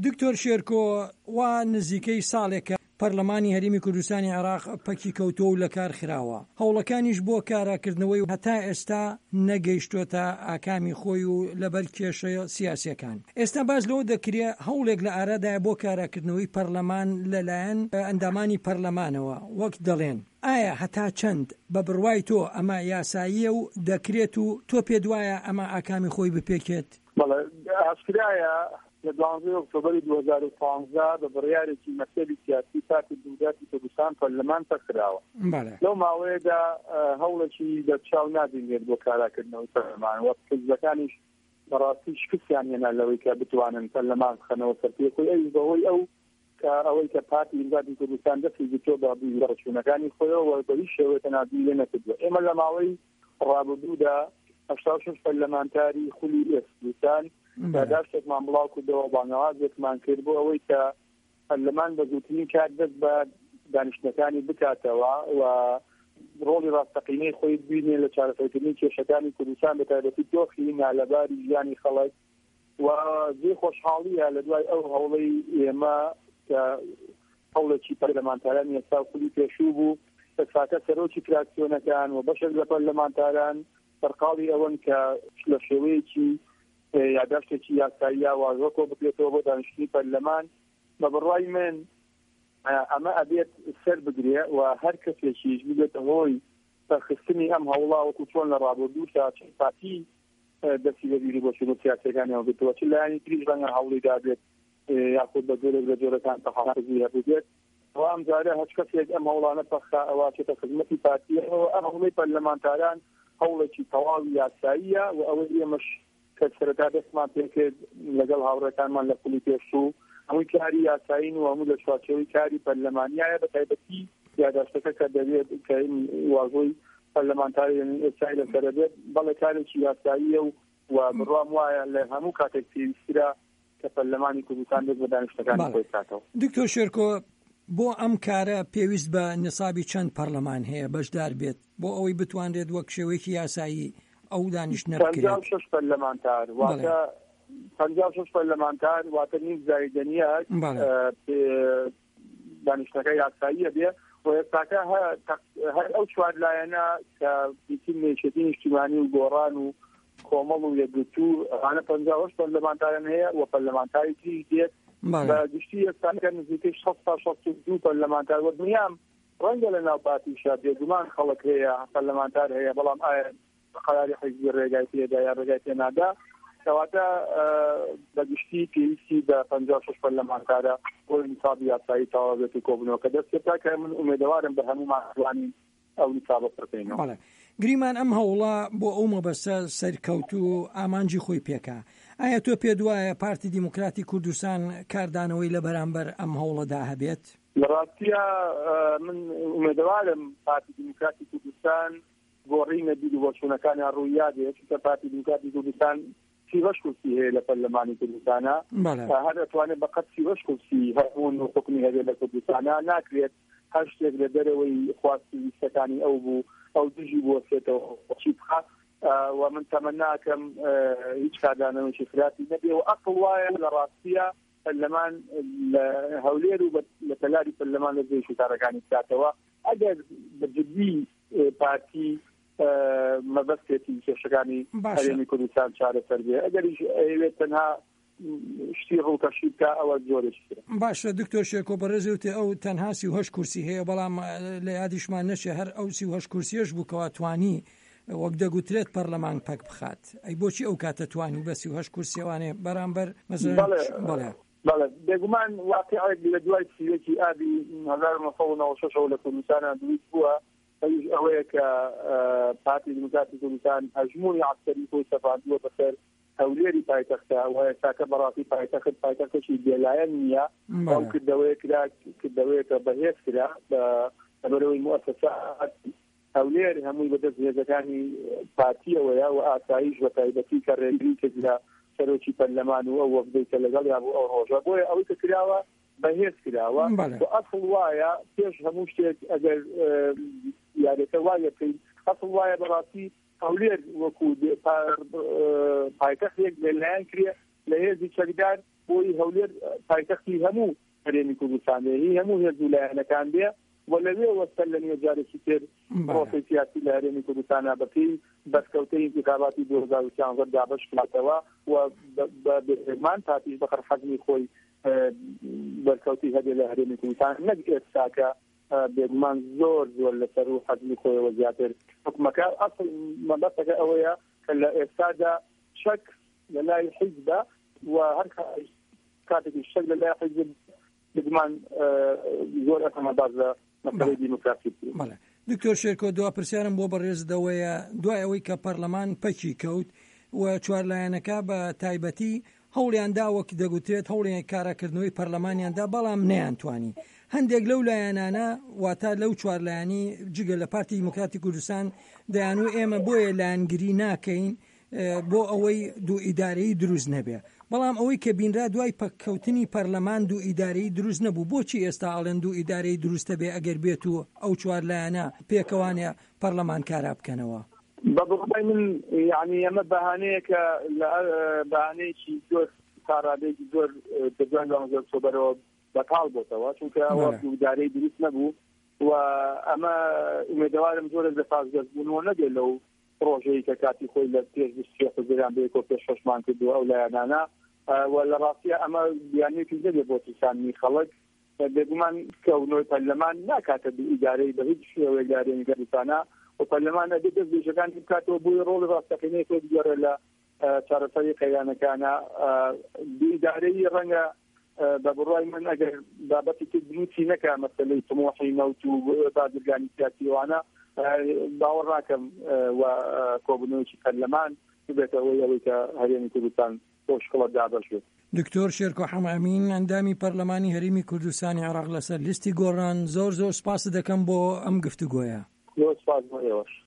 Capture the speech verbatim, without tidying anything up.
دکتۆر شێرکۆ وا نزیکەی ساڵێکە پەرلەمانی هەرێمی کوردستانی عێراق پەکی کەوتۆ و لە کار خراوە، هەوڵەکانیش بۆ کاراکردنەوەی هەتا ئێستا نەگەیشتۆتە ئاکامی خۆی و لەبەر کێشە سیاسیەکان. ئێستا باز لەوە دەکرێت هەوڵێک لە ئارادایە بۆ کاراکردنەوەی پەرلەمان لەلایەن ئەندامانی پەرلەمانەوە وەک دەڵێن. ئایا هەتا چەند بە بڕوای تۆ ئەمە یاساییە و دەکرێت و تۆ پێ دوایە ئەمە ئاکامی خۆی بپێکێت؟ بەڵێ ئاسکرایە لە دوانزەی ئۆکتۆبەری دوو هەزار و پانزە بە بڕیارێکی مەکتەبی سیاسی پارتی دیموکراتی کوردستان پەرلەمان تەکراوە. لەو ماوەیەدا هەوڵێکی دەرچاو نابینێت بۆ کاراکردنەوەی پەرلەمان وە پرسەکانیش بەڕاستی شکستیان هێنا لەوەی کە بتوانن پەرلەمان بخەنەوە سەر پێکۆی ئەوی بەهۆی ئەو کە ئەوەی کە پارتی دیموکراتی کوردستان دەستی بتۆ بە ڕەچوونەکانی خۆیەوە بەوی شێوەیە تەنابی لێ نەکردووە. ئێمە لە ماوەی ڕابردوودا هەشتا و شەش پەرلەمانتاری خولی ئێسکوستان داداشتێکمان بڵاو کردەوە بانەوازێکمان کرد بۆ ئەوەی کە پەرلەمان بە زووترین کات دەست بە دانیشتەکانی بکاتەوە و ڕۆڵی ڕاستەقینەی خۆی ببینێ لە چارەسەرکردنی کێشەکانی کوردستان بە تایبەتی دۆخی نالەباری ژیانی خەڵک و زێ خۆشحاڵیە لە دوای ئەو هەوڵەی ئێمە کە هەوڵێکی پەرلەمانتاران ئێستا خولی پێشوو بوو دەساتە سەرۆکی فراکسیۆنەکان و بەشێک لە پەرلەمانتاران سەرقاڵی ئەوەن کە لە شێوەیەکی یاداشتێکی یاساییە واژۆکۆ بکرێتەوە بۆ دانیشتنی پەرلەمان بە بڕوای من ئەمە ئەبێت سەر بگرێ و هەر کەسێکیش ببێتە هۆی سەرخستنی ئەم هەوڵا وەکو چۆن لە ڕابردوودا چەند پارتی دەستی بەبیری بۆ چون سیاسەکانیەوە بێتەوە چ لایەنی تریش ڕەنگە هەوڵی دابێت یاخود بە جۆرێک لە جۆرەکان تەخەڵاتی هەبێت و ئەم جارە هەچ کەسێک ئەم هەوڵانە پەخا ئەوە چێتە خزمەتی پارتیەوە ئەم هەوڵەی پەرلەمانتاران هەوڵێکی تەواوی یاساییە و ئەوە ئێمەش کە سەرەتا دەستمان پێکرد لەگەڵ هاوڕێکانمان لە خولی پێشوو هەمووی کاری یاسایین و هەموو لە چوارچێوەی کاری پەرلەمانیایە بە تایبەتی یاداشتەکە کە دەبێت کە واژۆی پەرلەمانتاری ئێستای لەسەر بێت بەڵێ کارێکی یاساییە و بڕوام وایە لە هەموو کاتێک پێویسترا کە پەرلەمانی کوردستان بێت بە دانیشتەکانی خۆی بکاتەوە. دکتۆر شێرکۆ بۆ ئەم کارە پێویست بە نسابی چەند پەرلەمان هەیە بەشدار بێت بۆ ئەوەی بتوانرێت وەک شێوەیەکی یاسایی ئەو دانیشتنە بکرێت؟ پەنجا و شەش پەرلەمانتار واتە پەنجا و شەش پەرلەمانتار واتە نیک زایدەنیە دانیشتەکە یاساییە بێ و ئێستاکە هەر ئەو چوار لایەنە کە بیتین نێچێتی نیشتیمانی و گۆڕان و کۆمەڵ و یەکگرتوو ئەوانە پەنجا و شەش پەرلەمانتارن هەیە و پەرلەمانتاری تری دێت بە گشتی ئێستاکە نزیکەی شەست تا شەست و دوو پەرلەمانتار و دنیام ڕەنگە لە ناو پارتیشا بێگومان خەڵک هەیە پەرلەمانتار هەیە بەڵام ئایا قراری حزبی ڕێگای پێدا یا ڕێگای پێنادا کەواتە بەگشتی پێویستی بە پەنجا و شەش پەرلەمانتارە بۆ نیسابی یاسایی تەواو بێت و کۆبوونەوە کە دەست پێدا کە من ئومێدەوارم بە هەمومان توانین ئەو نیسابە پڕ بکەینەوە. گریمان ئەم هەوڵە بۆ ئەو مەبەستە سەرکەوت و ئامانجی خۆی پێکا. ئایا تۆ پێ دوایە پارتی دیموکراتی کوردستان کاردانەوەی لە بەرامبەر ئەم هەوڵەدا هەبێت؟ لە ڕاستیە من ئومێدەوارم پارتی دیموکراتی کوردستان گۆڕینە بیر و بۆچوونەکانیان ڕوویادێت چونکە پارتی دیموکراتی کوردستان سیڤەش کورسی هەیە لە پەرلەمانی کوردستانە هەر دەتوانێت بەقەت سیڤەش کورسی هەبوون و حکمی هەبێت لە کوردستانە ناکرێت هەر شتێک لە دەرەوەی خواستی ویستەکانی ئەو بوو ئەو دژی بوەسێتەوە چی بخات و من تەمەناکەم هیچ کاردانەوەیکی خراپی نەبێ و ئەقڵ وایە لە ڕاستیە پەرلەمان لە هەولێر و لە پەلاری پەرلەمان لە دێش و کارەکانی بکاتەوە ئەگەر بەجددی پارتی مەبەستێتی کێشەکانی هەرێمی کوردستان چارەسەر بێ ئەگەریش ئەوێت تەنها شتی ڕووکەشی بکە ئەوە زۆرێکی باشە. دکتۆر شێرکۆ بەڕێزێوتێ ئەو تەنها سی و هەشت کورسی هەیە بەڵام لە یادیشمان نەچێ هەر ئەو سی و هەشت کورسیەش بوو کەوا توانی وەک دەگوترێت پەرلەمان پەک بخات. ئەی بۆچی ئەو کاتە توانی بە سی و هەشت کورسیەوانێ بەرامبەر بەڵێ بەڵێ بێگومان واقعێک لە دوای سیوەکی ئابی هەزار و نۆ سەد و نۆ و شەش لە کوردستانە دروست بووە ئەوەیە کە پارتی دیموکراتی کوردستان هەژمونی عەسکەری خۆی سەپاردووە بەسەر هەولێری پایتەختە و ئێستاکە بەڕاستی پایتەخت پایتەختێکی بێلایەن نییە ئەو کردەوەیە کرا کردەوەیەکە بەهێز کرا بەبەرەوەی موەسسەسات هەولێر هەمووی بەدەست هێزەکانی پارتیەوەیە و ئاساییش بە تایبەتی کە ڕێگری کرد لە سەرۆکی پەرلەمان و ئەو وەفدەی کە لەگەڵ یا بوو ئەو ڕۆژە بۆیە ئەوەی کە کراوە بەهێز کراوە و ئەسڵ وایە پێش هەموو شتێک ئەگەر یاریەکە وایە بکەین ئەسڵ وایە بەڕاستی هەولێر وەکو پایتەختێک لەلایەن کرێ لە هێزی چەکدار بۆی هەولێر پایتەختی هەموو هەرێمی کوردستان هی هەموو هێز ویلایەتەکان بێ و لەوێ وەستە لە نوێ جارێکی تر پرۆسەی سیاسی لە هەرێمی کوردستانە بەپێی بەسکەوتەی انتخاباتی دوو هەزار و چوارزە دابەش بکاتەوە و بە بێگمان تاپیش بەخەر حەزمی خۆی بەرکەوتی هەبێ لە هەرێمی کوردستان نەک ئێستاکە بێگومان زۆر زۆر لەسەر و حەزمی خۆیەوە زیاتر حکومەکە ئەسڵ مەبەستەکە ئەوەیە کە لە ئێستادا شەک لە لای حیزبە و هەر کاتێکی شەک لە لای حیزب بێگومان زۆر ئەتەمەباز لە مەسەلەی دیموکراسی. دکتۆر شێرکۆ دوا پرسیارم بۆ بەڕێزدەوەیە دوای ئەوەی کە پەرلەمان پەکی کەوت و چوارلایەنەکە بە تایبەتی هەوڵیاندا وەک دەگوترێت هەوڵیان کاراکردنەوەی پەرلەمانیاندا بەڵام نەیانتوانی هەندێک لەو لایەنانە واتە لەو چوارلایەنی جگە لە پارتی دیموکراتی کوردستان دەیانوە ئێمە بۆیە لایەنگری ناکەین بۆ ئەوەی دوو ئیدارەیی دروست نەبێ بەڵام ئەوەی کە بینرا دوای پەککەوتنی پەرلەمان دوو ئیدارەیی دروست نەبوو بۆچی ئێستا ئەڵێن دوو ئیدارەی دروستە بێ ئەگەر بێت و ئەو چوارلایەنە پێکەوانێ پەرلەمان کارا بکەنەوە؟ بەڕای من یعنی ئەمە بەهانەیەکە لە بەهانەیەکی زۆر کارادێکی زۆر دەجوان زۆر سۆبەرەوە بەتاڵ بۆتەوە چونکە ئەوە دوودارەی دروست نەبوو و ئەمە ئومێدەوارم زۆر لە پاسگەزبوونەوە نەبێت لەو پرۆژەیە کە کاتی خۆی لە پێش حزبیان بێ کۆ پێش شەشمان کردووە ئەو لایەنانە و لە ڕاستیە ئەمە بیانێکی نەبێت بۆ تیسانی خەڵک بێگومان کەونەوەی پەرلەمان ناکاتە دوو ئیدارەی بە هیچ شێوەیە لە هەرێمی کوردستانە و پەرلەمانە دەست بێژەکان بکاتەوە بۆی ڕۆڵی ڕاستەقینەی خۆی بگەڕێت لە چارەسەری قەیانەکانە دوو ئیدارەی ڕەنگە بە بڕای من ئەگەر بابەتی تر بنووسی نەکە مەسەلەی تمۆحی نەوت و بازرگانی سیاسیوانە باوەڕ ناکەم و کۆبوونەوەیکی پەرلەمان بێتەوەی ئەوەی کە هەرێمی کوردستان بۆ شکڵە دابەش بێت. دکتۆر شێرکۆ حەمامین ئەندامی پەرلەمانی هەرێمی کوردستانی عێراق لەسەر لیستی گۆڕان زۆر زۆر سپاس دەکەم بۆ ئەم گفتوگۆیە. زۆر سپاس بۆ ئێوەش.